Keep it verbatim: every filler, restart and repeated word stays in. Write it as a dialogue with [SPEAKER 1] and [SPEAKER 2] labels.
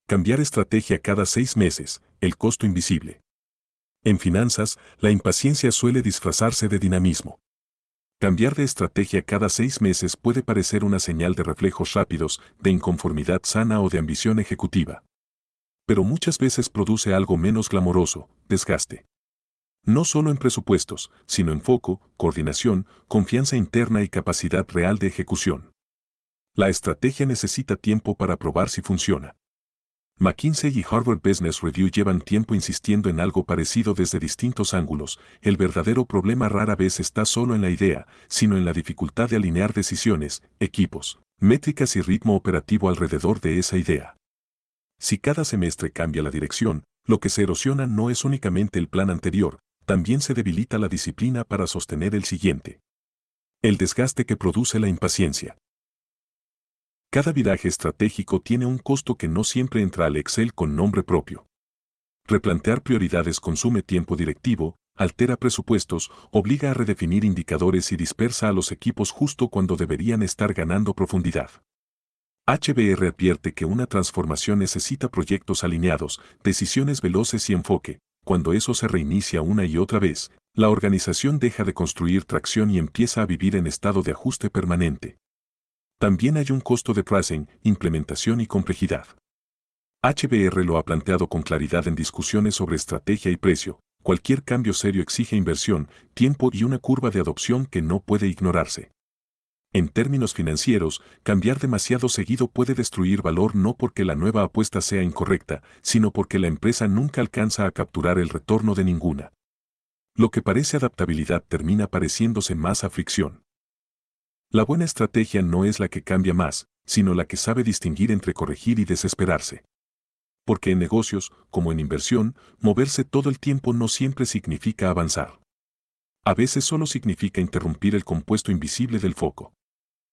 [SPEAKER 1] Cambiar estrategia cada seis meses, el costo invisible. En finanzas, la impaciencia suele disfrazarse de dinamismo. Cambiar de estrategia cada seis meses puede parecer una señal de reflejos rápidos, de inconformidad sana o de ambición ejecutiva. Pero muchas veces produce algo menos glamoroso, desgaste. No solo en presupuestos, sino en foco, coordinación, confianza interna y capacidad real de ejecución. La estrategia necesita tiempo para probar si funciona. McKinsey y Harvard Business Review llevan tiempo insistiendo en algo parecido desde distintos ángulos. El verdadero problema rara vez está solo en la idea, sino en la dificultad de alinear decisiones, equipos, métricas y ritmo operativo alrededor de esa idea. Si cada semestre cambia la dirección, lo que se erosiona no es únicamente el plan anterior, también se debilita la disciplina para sostener el siguiente. El desgaste que produce la impaciencia. Cada viraje estratégico tiene un costo que no siempre entra al Excel con nombre propio. Replantear prioridades consume tiempo directivo, altera presupuestos, obliga a redefinir indicadores y dispersa a los equipos justo cuando deberían estar ganando profundidad. H B R advierte que una transformación necesita proyectos alineados, decisiones veloces y enfoque. Cuando eso se reinicia una y otra vez, la organización deja de construir tracción y empieza a vivir en estado de ajuste permanente. También hay un costo de pricing, implementación y complejidad. H B R lo ha planteado con claridad en discusiones sobre estrategia y precio. Cualquier cambio serio exige inversión, tiempo y una curva de adopción que no puede ignorarse. En términos financieros, cambiar demasiado seguido puede destruir valor no porque la nueva apuesta sea incorrecta, sino porque la empresa nunca alcanza a capturar el retorno de ninguna. Lo que parece adaptabilidad termina pareciéndose más a fricción. La buena estrategia no es la que cambia más, sino la que sabe distinguir entre corregir y desesperarse. Porque en negocios, como en inversión, moverse todo el tiempo no siempre significa avanzar. A veces solo significa interrumpir el compuesto invisible del foco.